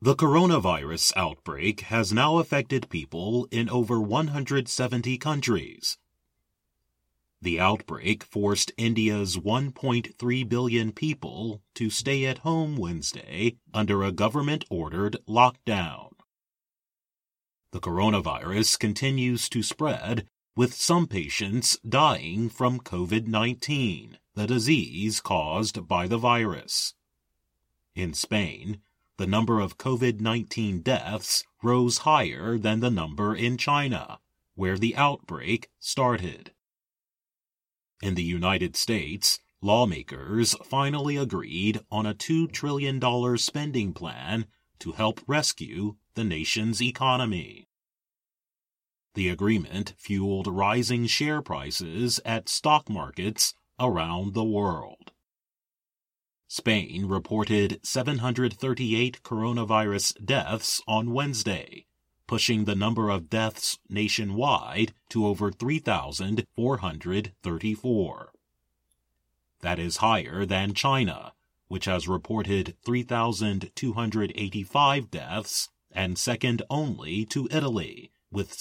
The coronavirus outbreak has now affected people in over 170 countries. The outbreak forced India's 1.3 billion people to stay at home Wednesday under a government-ordered lockdown. The coronavirus continues to spread, with some patients dying from COVID-19, the disease caused by the virus. In Spain, the number of COVID-19 deaths rose higher than the number in China, where the outbreak started. In the United States, lawmakers finally agreed on a $2 trillion spending plan to help rescue the nation's economy. The agreement fueled rising share prices at stock markets around the world. Spain reported 738 coronavirus deaths on Wednesday, pushing the number of deaths nationwide to over 3,434. That is higher than China, which has reported 3,285 deaths, and second only to Italy, with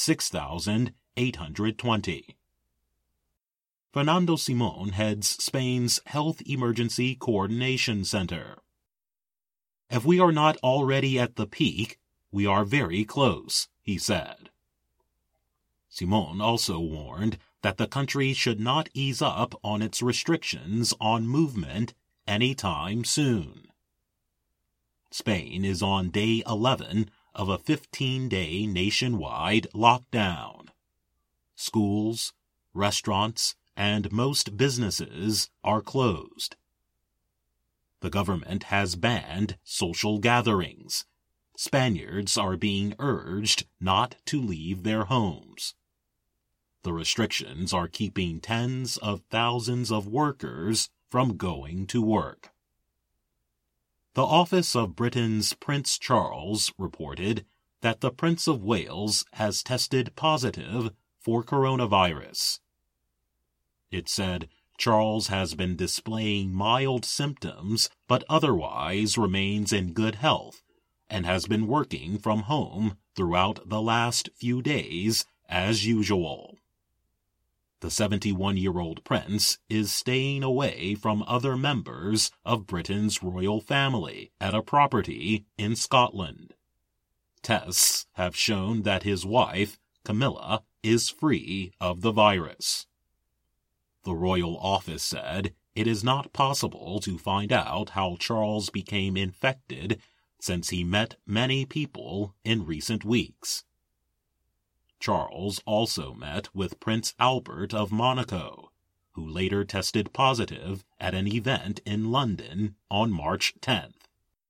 6,820. Fernando Simón heads Spain's Health Emergency Coordination Center. If we are not already at the peak, we are very close, he said. Simón also warned that the country should not ease up on its restrictions on movement anytime soon. Spain is on day 11 of a 15-day nationwide lockdown. Schools, restaurants, and most businesses are closed. The government has banned social gatherings. Spaniards are being urged not to leave their homes. The restrictions are keeping tens of thousands of workers from going to work. The office of Britain's Prince Charles reported that the Prince of Wales has tested positive for coronavirus. It said Charles has been displaying mild symptoms but otherwise remains in good health and has been working from home throughout the last few days as usual. The 71-year-old prince is staying away from other members of Britain's royal family at a property in Scotland. Tests have shown that his wife, Camilla, is free of the virus. The royal office said it is not possible to find out how Charles became infected since he met many people in recent weeks. Charles also met with Prince Albert of Monaco, who later tested positive at an event in London on March 10th.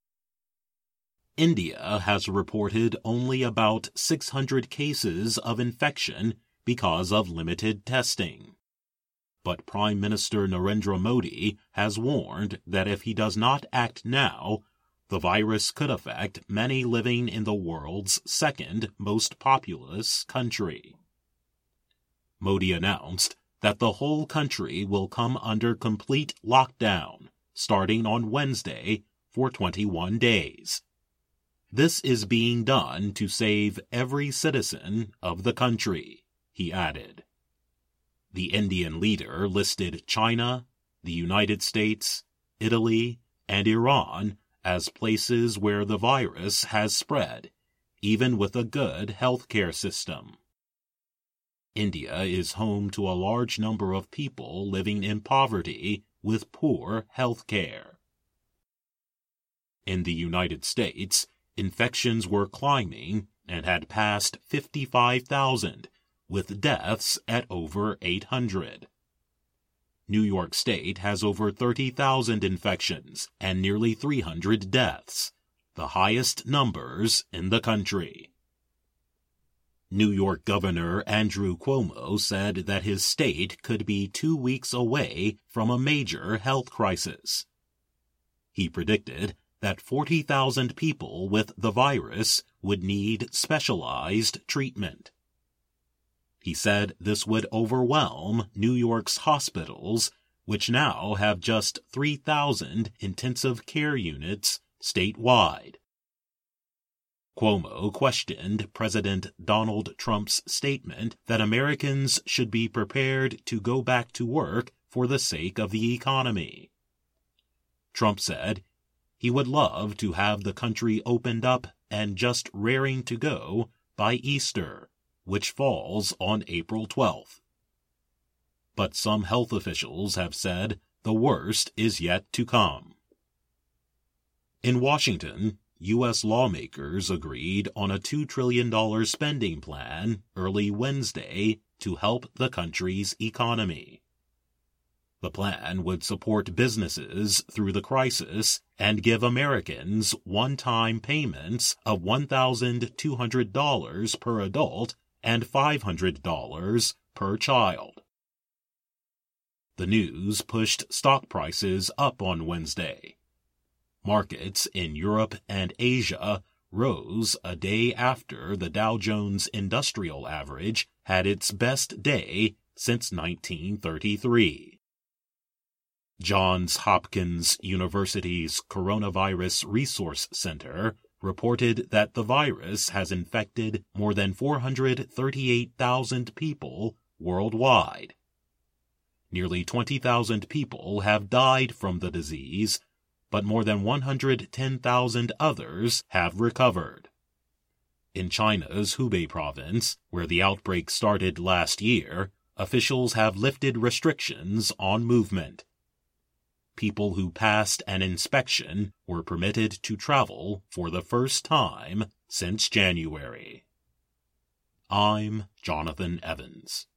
India has reported only about 600 cases of infection because of limited testing. But Prime Minister Narendra Modi has warned that if he does not act now, the virus could affect many living in the world's second most populous country. Modi announced that the whole country will come under complete lockdown starting on Wednesday for 21 days. This is being done to save every citizen of the country, he added. The Indian leader listed China, the United States, Italy, and Iran as places where the virus has spread, even with a good healthcare system. India is home to a large number of people living in poverty with poor health care. In the United States, infections were climbing and had passed 55,000, with deaths at over 800. New York State has over 30,000 infections and nearly 300 deaths, the highest numbers in the country. New York Governor Andrew Cuomo said that his state could be 2 weeks away from a major health crisis. He predicted that 40,000 people with the virus would need specialized treatment. He said this would overwhelm New York's hospitals, which now have just 3,000 intensive care units statewide. Cuomo questioned President Donald Trump's statement that Americans should be prepared to go back to work for the sake of the economy. Trump said he would love to have the country opened up and just raring to go by Easter, which falls on April 12th. But some health officials have said the worst is yet to come. In Washington, U.S. lawmakers agreed on a $2 trillion spending plan early Wednesday to help the country's economy. The plan would support businesses through the crisis and give Americans one-time payments of $1,200 per adult and $500 per child. The news pushed stock prices up on Wednesday. Markets in Europe and Asia rose a day after the Dow Jones Industrial Average had its best day since 1933. Johns Hopkins University's Coronavirus Resource Center reported that the virus has infected more than 438,000 people worldwide. Nearly 20,000 people have died from the disease, but more than 110,000 others have recovered. In China's Hubei province, where the outbreak started last year, officials have lifted restrictions on movement. People who passed an inspection were permitted to travel for the first time since January. I'm Jonathan Evans.